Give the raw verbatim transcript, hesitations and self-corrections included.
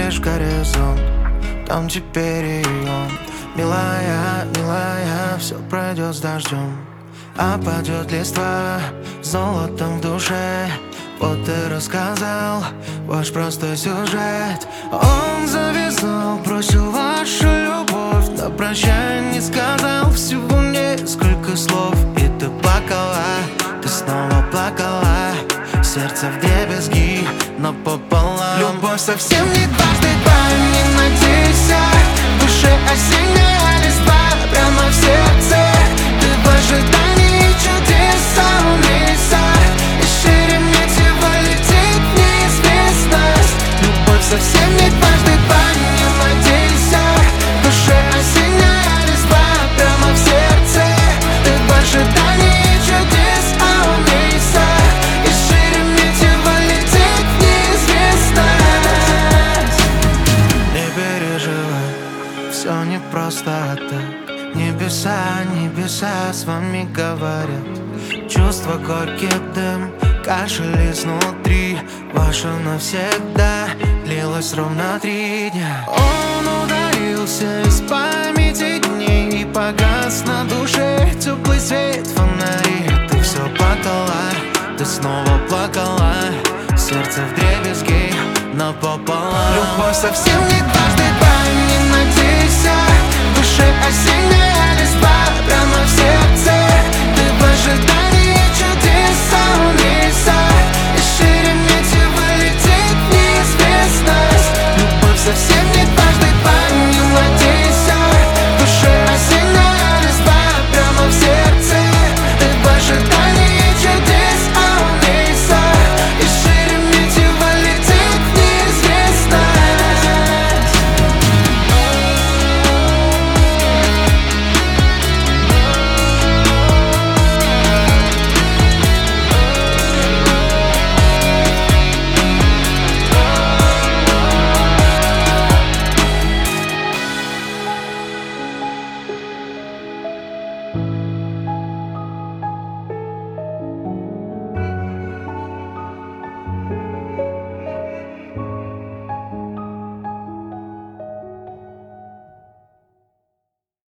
видишь горизонт, там теперь и он. Милая, милая, все пройдет с дождем. Опадет листва золотом в душе. Вот ты рассказал ваш простой сюжет. Он завязал, бросил вашу любовь, на прощание не сказал всего несколько слов. И ты плакала, ты снова плакала, сердце вдребезги напополам. Любовь совсем не дважды два, не надейся. В душе осенняя листва, прямо в сердце. Ты в ожидании чудес, умейся. И шире мне тебя летит в неизвестность. Любовь совсем не дважды два, не надейся. В душе осенняя листва, прямо в сердце. Ты в ожидании чудес, умейся. И шире мне тебя летит в неизвестность. Не переживай, все не просто так. Небеса, небеса с вами говорят. Чувства горький дым, кашель изнутри. Ваше навсегда длилось ровно три дня. Он ударился из памяти дней и погас на душе теплый свет фонари. Ты все плакала, ты снова плакала, сердце вдребезги напополам. Любовь совсем не дважды два, не надейся. В душе осенняя листва, прямо в сердце. Ты в ожидании